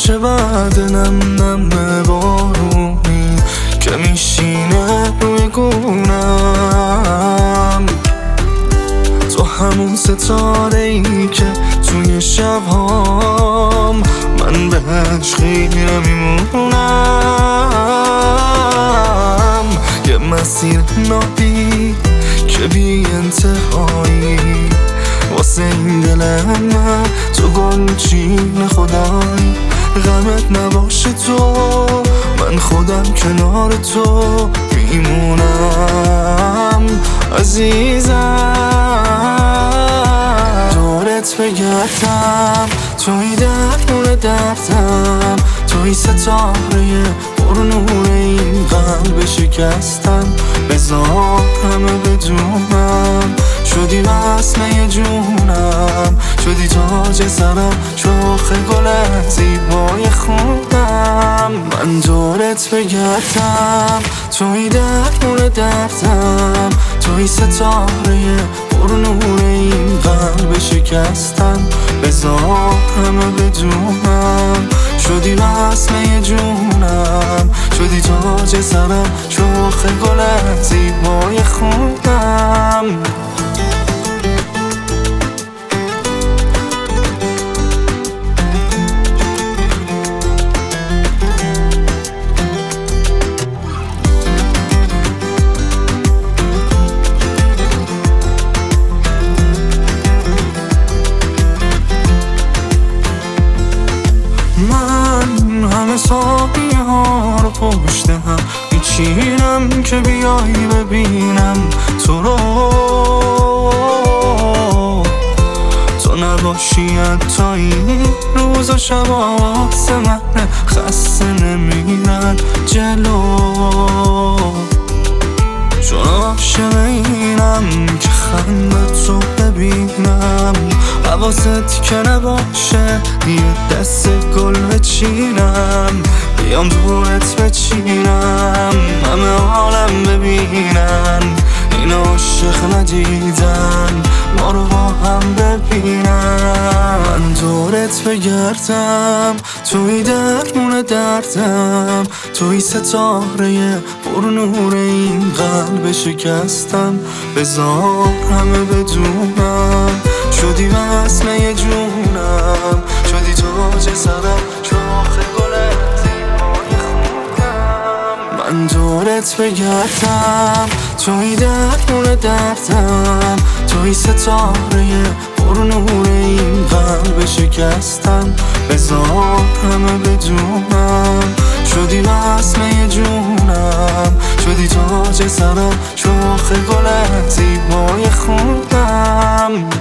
چقدر نم بارونی که میشینه روی گونم. تو همون ستاره‌ای که توی شبهام من بهش خیره میمونم. یه مسیر نابی که بی انتهایی واسه این دل من تو گلچین خدایی. غمت نباشه تو من خودم کنار تو میمونم عزیزم. دورت بگردم توی درمون دردم، توی ستاره پر نور این قلب شکستم. بذار همه بدونم شدی وصله جونم، شدی تاج سرم، شاخ گل زیبای خونم. من دورت بگردم توی درمون دردم، توی ستاره پر نور این قلب شکستم. بذار همه بدونم شدی وصله جونم، شدی تاج سرم، شاخ گل زیبای خونم. همه ساقیه ها رو پشت هم میچینم که بیایی ببینم تو رو. تو نباشی حتی این روز و شب واسه من خسته نمیرن جلو. چون عاشق اینم که خنده تو ببینم، حواست که نباشه یه دست گل بچینم، بیام دورت بچینم همه عالم ببینن این عاشق ندیدن ما رو با هم ببینن. من دورت بگردم توی درمون دردم، توی ستاره پر نور این قلب شکستم. بذار همه بدونم شدی وصله جونم، شدی تاج سرم، شاخ گل زیبای خونم. من دورت بگردم توی درمون دردم، توی ستاره پر نور این قلب شکستم. بذار همه بدونم شدی وصله جونم، شدی تاج سرم، شاخ گل زیبای خونم.